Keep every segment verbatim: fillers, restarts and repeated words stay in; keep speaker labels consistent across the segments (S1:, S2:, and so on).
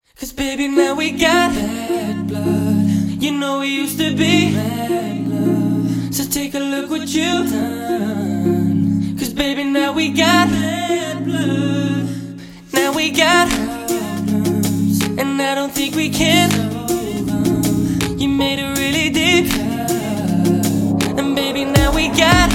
S1: 'Cause baby, now we got bad blood. You know we used to be bad love. So take a look what you've done. 'Cause baby, now we got bad blood. Now we got problems, and I don't think we can. You made it really deep, and baby, now we got.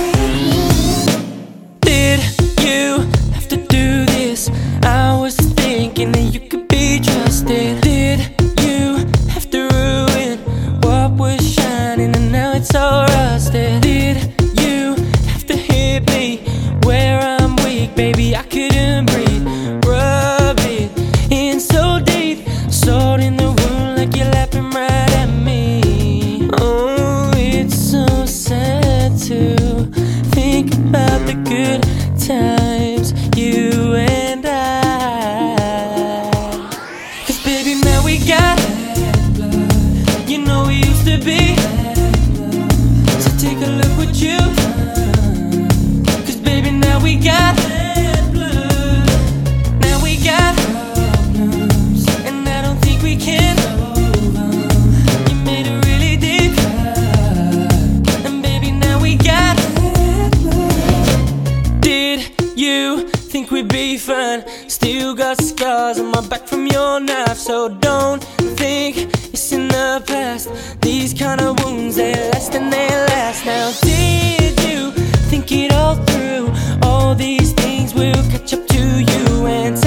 S1: Did you have to do this? I was thinking that you could be trusted. Did you have to ruin what was shining and now it's all rusted? Did you have to hit me where I'm weak? Baby, I couldn't breathe. Rub it in so deep, salt in the wound like you're laughing right at me. Oh, it's so sad to think about the good times you and I. 'Cause baby, now we got bad blood. You know we used to be bad love. So take a look what you've done. 'Cause baby, now we got bad blood. Now we got problems, and I don't think we can. You made it really deep, and baby, now we got bad blood. Did you think we'd be fine? Still got scars on my back from your knife, so don't think it's in the past. These kind of wounds, they last and they last. Now did you think it all through? All these things will catch up to you, and